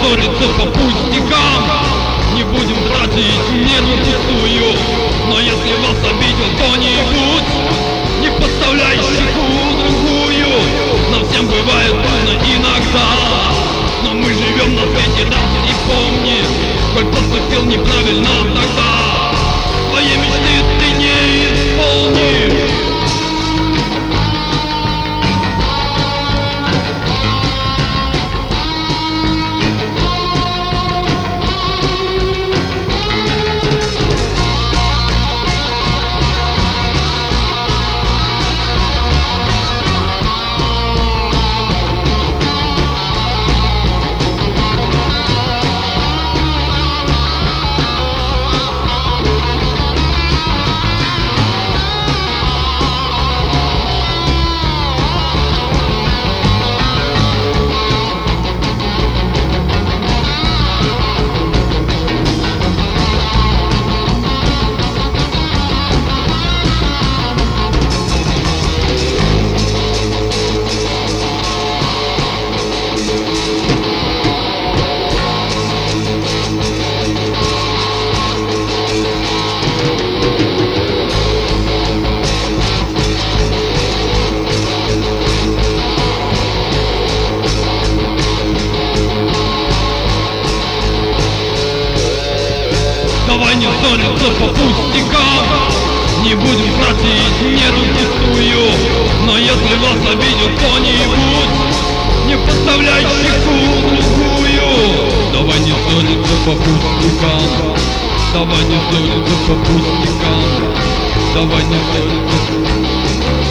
ссориться по пустякам. Не будем тратить нервы пустую. Но если вас обидел кто-нибудь, не подставляй щеку другую. Нам всем бывает трудно иногда, но мы живем на свете раз и помни, коль поступил неправильно тогда, свои мечты ты не исполнишь. Давай не ссориться по пустякам, не будем тратить нервы пустую. Но если вас обидел кто-нибудь, не подставляй щеку другую. Давай не ссориться по пустякам, давай не ссориться по пустякам, давай не ссориться.